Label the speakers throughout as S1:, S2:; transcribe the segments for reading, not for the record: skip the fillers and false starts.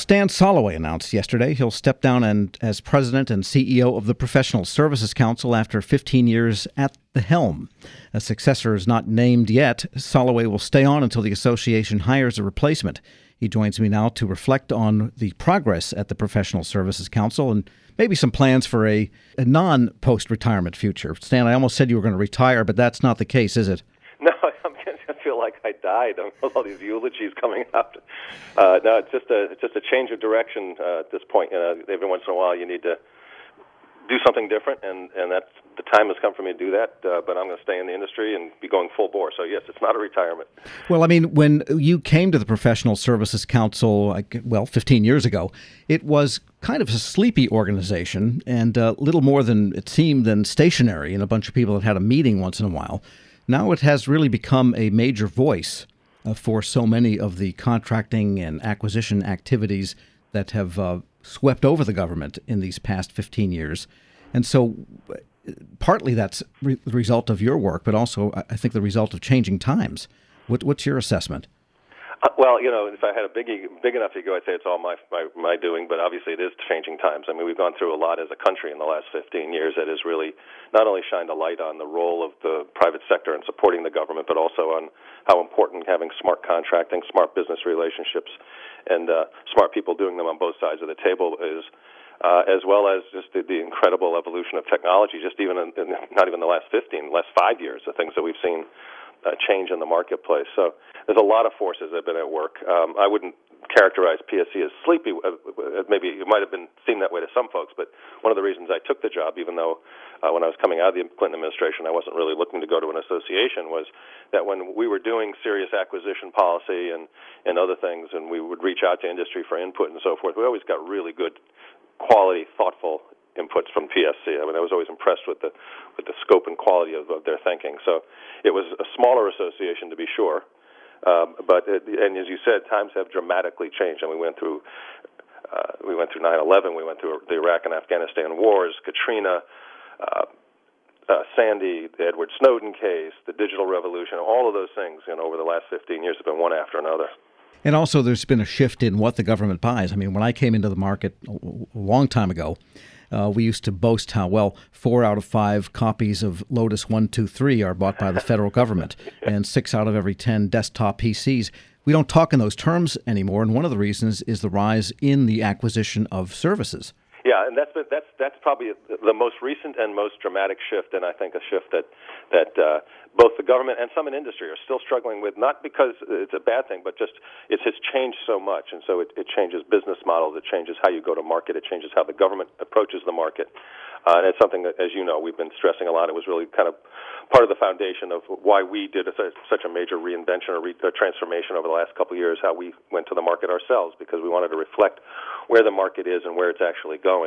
S1: Stan Soloway announced yesterday he'll step down as president and CEO of the Professional Services Council after 15 years at the helm. A successor is not named yet. Soloway will stay on until the association hires a replacement. He joins me now to reflect on the progress at the Professional Services Council and maybe some plans for a non-post-retirement future. Stan, I almost said you were going to retire, but that's not the case, is it?
S2: No, I feel like I died. All these eulogies coming out. No, it's just a change of direction at this point. Every once in a while, you need to do something different, and that's the time has come for me to do that. But I'm going to stay in the industry and be going full bore. So yes, it's not a retirement.
S1: Well, I mean, when you came to the Professional Services Council, 15 years ago, it was kind of a sleepy organization and little more than it seemed than stationary, and a bunch of people that had a meeting once in a while. Now it has really become a major voice for so many of the contracting and acquisition activities that have swept over the government in these past 15 years. And so partly that's the result of your work, but also I think the result of changing times. What's your assessment?
S2: Well, if I had a big enough ego, I'd say it's all my doing, but obviously it is changing times. I mean, we've gone through a lot as a country in the last 15 years that has really not only shined a light on the role of the private sector in supporting the government, but also on how important having smart contracting, smart business relationships, and smart people doing them on both sides of the table is, as well as just the incredible evolution of technology, just even not even the last 5 years, the things that we've seen change in the marketplace. So there's a lot of forces that have been at work. I wouldn't characterize PSC as sleepy. Maybe it might have seemed that way to some folks, but one of the reasons I took the job, even though when I was coming out of the Clinton administration, I wasn't really looking to go to an association, was that when we were doing serious acquisition policy and other things, and we would reach out to industry for input and so forth, we always got really good, quality, thoughtful inputs from PSC. I mean, I was always impressed with the scope and quality of their thinking. So it was a smaller association, to be sure, but and as you said, times have dramatically changed. And we went through 9/11, we went through the Iraq and Afghanistan wars, Katrina, Sandy, the Edward Snowden case, the digital revolution, all of those things, over the last 15 years have been one after another.
S1: And also there's been a shift in what the government buys. I mean, when I came into the market a long time ago, we used to boast how, 4 out of 5 copies of Lotus 123 are bought by the federal government, and 6 out of every 10 desktop PCs. We don't talk in those terms anymore, and one of the reasons is the rise in the acquisition of services.
S2: Yeah, and that's probably the most recent and most dramatic shift, and I think a shift that both the government and some in industry are still struggling with, not because it's a bad thing, but just it has changed so much, and so it changes business models, it changes how you go to market, it changes how the government approaches the market. And it's something that, as you know, we've been stressing a lot. It was really kind of part of the foundation of why we did such a major reinvention or transformation over the last couple of years, how we went to the market ourselves, because we wanted to reflect where the market is and where it's actually going.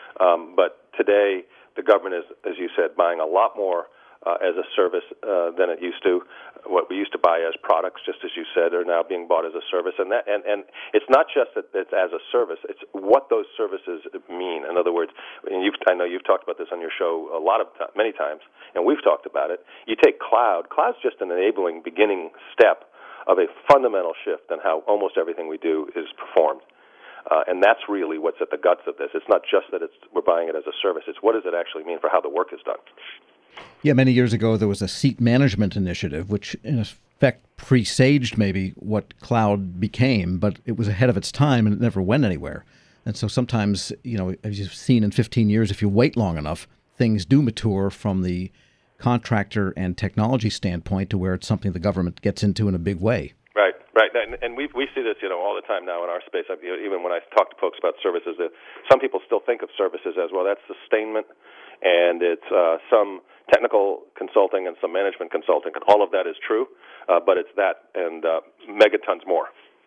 S2: But today, the government is, as you said, buying a lot more as a service than it used to. What we used to buy as products, just as you said, are now being bought as a service. And it's not just that it's as a service; it's what those services mean. In other words, and I know you've talked about this on your show many times, and we've talked about it. You take cloud. Cloud's just an enabling beginning step of a fundamental shift in how almost everything we do is performed. And that's really what's at the guts of this. It's not just that we're buying it as a service. It's what does it actually mean for how the work is done.
S1: Yeah, many years ago there was a seat management initiative, which in effect presaged maybe what cloud became, but it was ahead of its time and it never went anywhere. And so sometimes, as you've seen in 15 years, if you wait long enough, things do mature from the contractor and technology standpoint to where it's something the government gets into in a big way.
S2: Right. And we see this, all the time now in our space. Even when I talk to folks about services, some people still think of services as, that's sustainment, and it's some technical consulting and some management consulting. And all of that is true, but it's that and megatons more.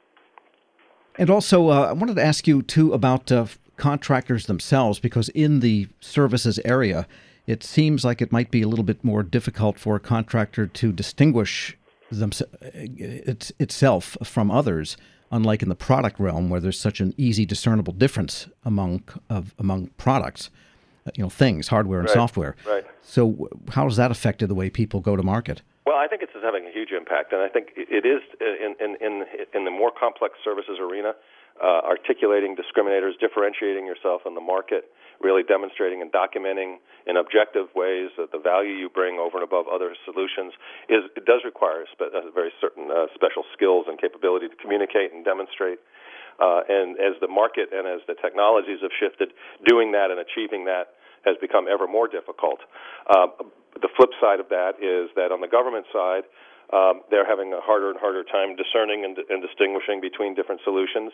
S1: And also, I wanted to ask you, too, about contractors themselves, because in the services area, it seems like it might be a little bit more difficult for a contractor to distinguish itself from others, unlike in the product realm where there's such an easy discernible difference among products, things, hardware and software.
S2: Right.
S1: So how has that affected the way people go to market?
S2: Well, I think it's having a huge impact, and I think it is in the more complex services arena. articulating discriminators, differentiating yourself in the market, really demonstrating and documenting in objective ways that the value you bring over and above other solutions it does require a very certain special skills and capability to communicate and demonstrate. And as the market and as the technologies have shifted, doing that and achieving that has become ever more difficult. The flip side of that is that on the government side, they're having a harder and harder time discerning and distinguishing between different solutions.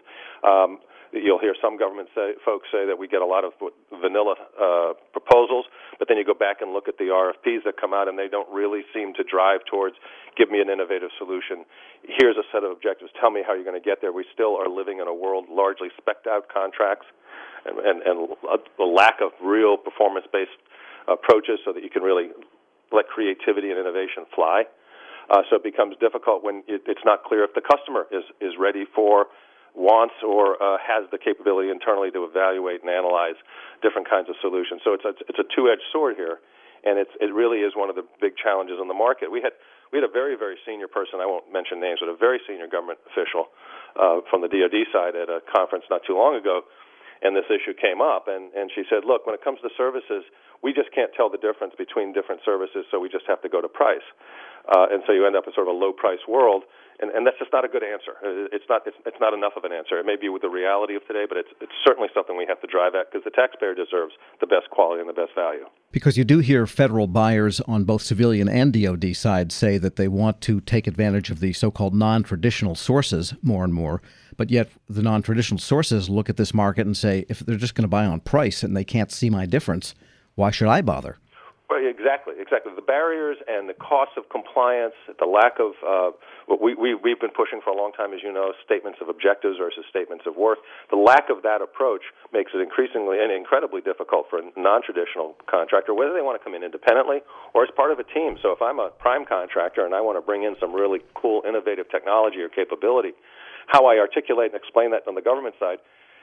S2: You'll hear some government folks say that we get a lot of vanilla proposals, but then you go back and look at the RFPs that come out, and they don't really seem to drive towards, give me an innovative solution. Here's a set of objectives. Tell me how you're going to get there. We still are living in a world largely spec'd-out contracts and a lack of real performance-based approaches so that you can really let creativity and innovation fly. So it becomes difficult when it's not clear if the customer is ready for, wants, or has the capability internally to evaluate and analyze different kinds of solutions. So it's a two-edged sword here, and it really is one of the big challenges in the market. We had a very, very senior person, I won't mention names, but a very senior government official from the DoD side at a conference not too long ago, and this issue came up, and she said, look, when it comes to services, we just can't tell the difference between different services, so we just have to go to price. And so you end up in sort of a low-price world, and that's just not a good answer. It's not enough of an answer. It may be with the reality of today, but it's certainly something we have to drive at because the taxpayer deserves the best quality and the best value.
S1: Because you do hear federal buyers on both civilian and DoD sides say that they want to take advantage of the so-called non-traditional sources more and more, but yet the non-traditional sources look at this market and say, if they're just going to buy on price and they can't see my difference, why should I bother?
S2: Well, exactly. The barriers and the cost of compliance, the lack of what we've been pushing for a long time, as you know, statements of objectives versus statements of worth. The lack of that approach makes it increasingly and incredibly difficult for a non-traditional contractor, whether they want to come in independently or as part of a team. So if I'm a prime contractor and I want to bring in some really cool, innovative technology or capability, how I articulate and explain that on the government side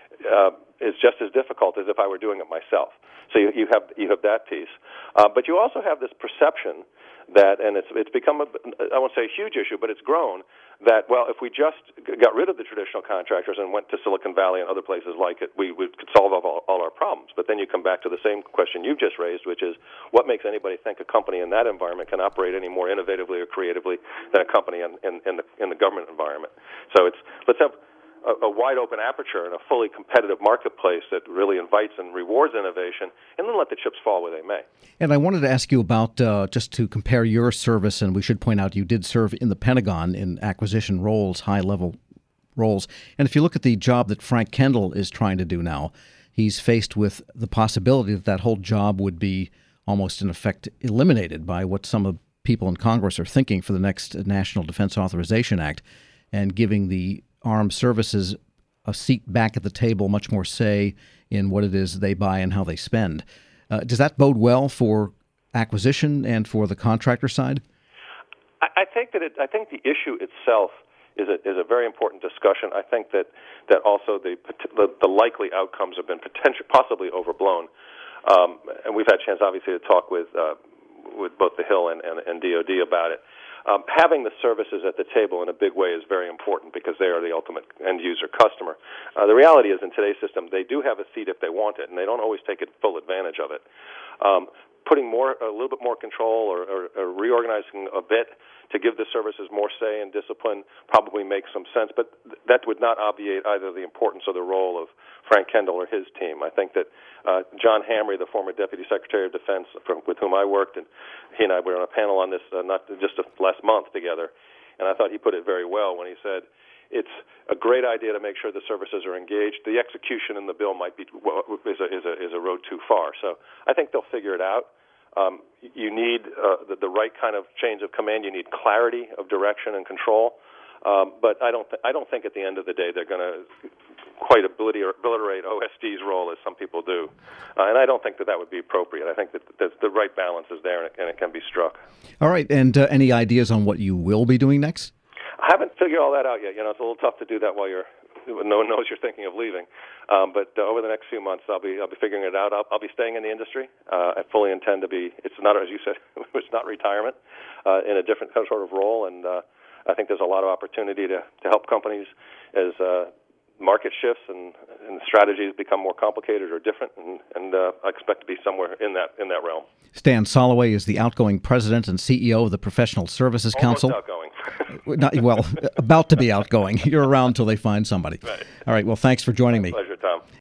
S2: is just as difficult as if I were doing it myself. So you have that piece, but you also have this perception that, and it's become I won't say a huge issue, but it's grown. That if we just got rid of the traditional contractors and went to Silicon Valley and other places like it, we could solve all our problems. But then you come back to the same question you've just raised, which is what makes anybody think a company in that environment can operate any more innovatively or creatively than a company in the government environment? So let's have a wide open aperture and a fully competitive marketplace that really invites and rewards innovation, and then let the chips fall where they may.
S1: And I wanted to ask you about, just to compare your service, and we should point out you did serve in the Pentagon in acquisition roles, high-level roles. And if you look at the job that Frank Kendall is trying to do now, he's faced with the possibility that whole job would be almost in effect eliminated by what some of the people in Congress are thinking for the next National Defense Authorization Act, and giving the armed services a seat back at the table, much more say in what it is they buy and how they spend. Does that bode well for acquisition and for the contractor side?
S2: I think the issue itself is a very important discussion. I think that also the likely outcomes have been possibly overblown, and we've had a chance obviously to talk with both the Hill and DoD about it. Having the services at the table in a big way is very important because they are the ultimate end-user customer. The reality is in today's system, they do have a seat if they want it, and they don't always take full advantage of it. Putting a little bit more control or reorganizing a bit to give the services more say and discipline probably makes some sense, but that would not obviate either the importance or the role of Frank Kendall or his team. I think that John Hamre, the former Deputy Secretary of Defense with whom I worked, and he and I were on a panel on this not just last month together, and I thought he put it very well when he said, it's a great idea to make sure the services are engaged. The execution in the bill might be is a road too far. So I think they'll figure it out. You need the right kind of chains of command. You need clarity of direction and control. But I don't think at the end of the day they're going to quite obliterate OSD's role as some people do. And I don't think that would be appropriate. I think that the right balance is there and it can be struck. All
S1: right. And any ideas on what you will be doing next?
S2: I haven't figured all that out yet. It's a little tough to do that while no one knows you're thinking of leaving. But over the next few months, I'll be figuring it out. I'll be staying in the industry. I fully intend to be. It's not, as you said, it's not retirement. In a different sort of role, and I think there's a lot of opportunity to help companies as market shifts and strategies become more complicated or different, and I expect to be somewhere in that realm.
S1: Stan Soloway is the outgoing president and CEO of the Professional Services Council.
S2: Almost outgoing.
S1: Well, about to be outgoing. You're around till they find somebody.
S2: Right.
S1: All right. Well, thanks for joining me.
S2: Pleasure, Tom.